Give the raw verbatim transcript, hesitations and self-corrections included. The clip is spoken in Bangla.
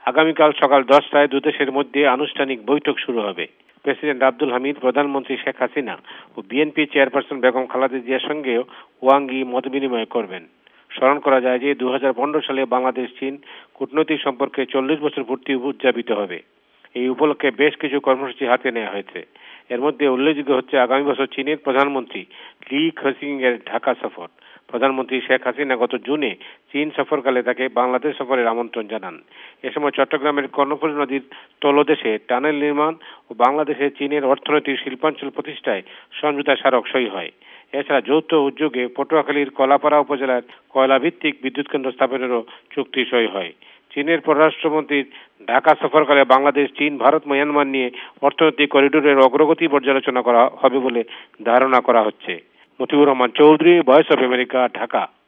আগামীকাল সকাল দশটায় দুদেশের মধ্যে আনুষ্ঠানিক বৈঠক শুরু হবে। প্রেসিডেন্ট আব্দুল হামিদ, প্রধানমন্ত্রী শেখ হাসিনা ও বিএনপি চেয়ারপারসন বেগম খালেদা জিয়ার সঙ্গেও ওয়াঙ্গি মত বিনিময় করবেন। স্মরণ করা যায় যে দু হাজার পনেরো সালে বাংলাদেশ চীন কূটনৈতিক সম্পর্কে চল্লিশ বছর পূর্তি উদযাপিত হবে। এই উপলক্ষে বেশ কিছু কর্মসূচি হাতে নেওয়া হয়েছে। এর মধ্যে উল্লেখযোগ্য হচ্ছে আগামী বছর চীনের প্রধানমন্ত্রী লি খেসিং এর ঢাকা সফর। প্রধানমন্ত্রী শেখ হাসিনা গত জুনে চীন সফরকালে তাকে বাংলাদেশ সফরের আমন্ত্রণ জানান। এ সময় চট্টগ্রামের কর্ণফুলী নদীর তলদেশে টানেল নির্মাণ ও বাংলাদেশে চীনের অর্থনৈতিক শিল্পাঞ্চল প্রতিষ্ঠায় সমঝোতা স্মারক সই হয়। এছাড়া যৌথ উদ্যোগে পটুয়াখালীর কলাপাড়া উপজেলার কয়লাভিত্তিক বিদ্যুৎ কেন্দ্র স্থাপনেরও চুক্তি সই হয়। চীনের পররাষ্ট্রমন্ত্রীর ঢাকা সফরকালে বাংলাদেশ, চীন, ভারত, মিয়ানমার নিয়ে অর্থনৈতিক করিডোরের অগ্রগতি পর্যালোচনা করা হবে বলে ধারণা করা হচ্ছে। Motiur Rahman Chowdhury, voice of America, Dhaka.